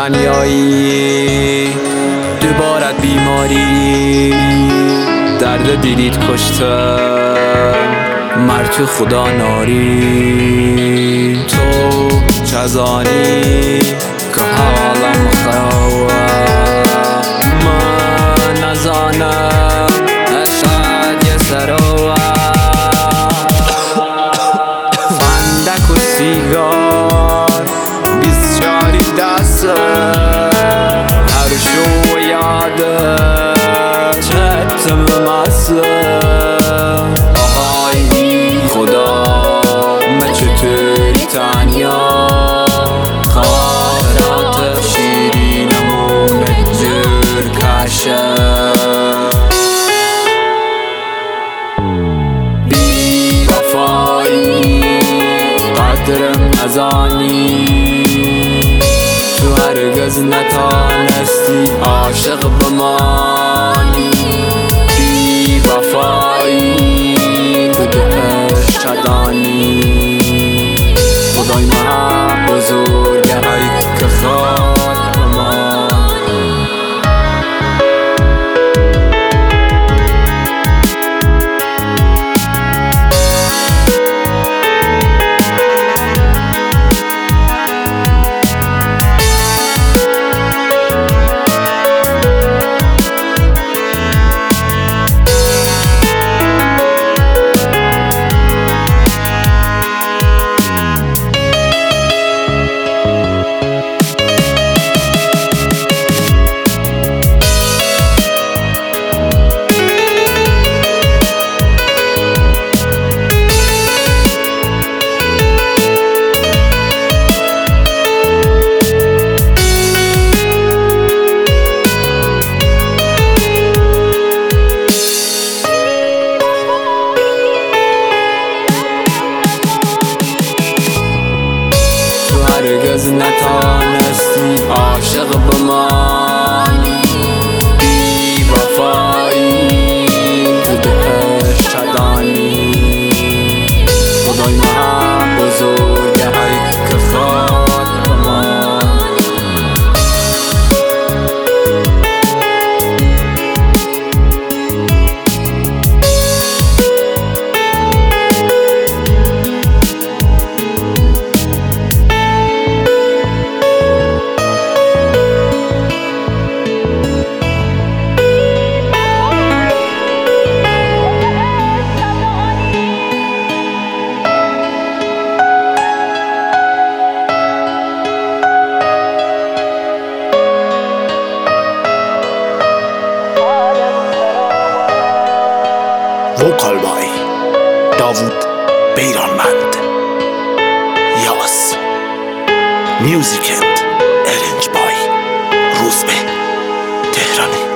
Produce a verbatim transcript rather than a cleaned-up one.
تنیایی دوباره بیماری درد دیدید کشتم مر تو خدا ناری تو چزانی که حالم خرابه من نزانم اشد یه سروه فندک و سیگار بیست چاری دسته هر شو یاده چهتم مسته آهای خدا من چطوری تنیا خاطرات شیرینمون به جور کشه بی وفایی قدرم نزانی تو هرگز نتانستی عاشق بمانی بی وفایی تو دهش چدانی خدای من بزرگه ای که خواد بمانی هرگز نتانستی عاشق بمانی بی وفایی تو دهش چدانی خدای من بزرگه ای که خواد بمانی Vocal by Davud Beyranmand. Yavuz. Music and arranged by Ruzbe Tehrani.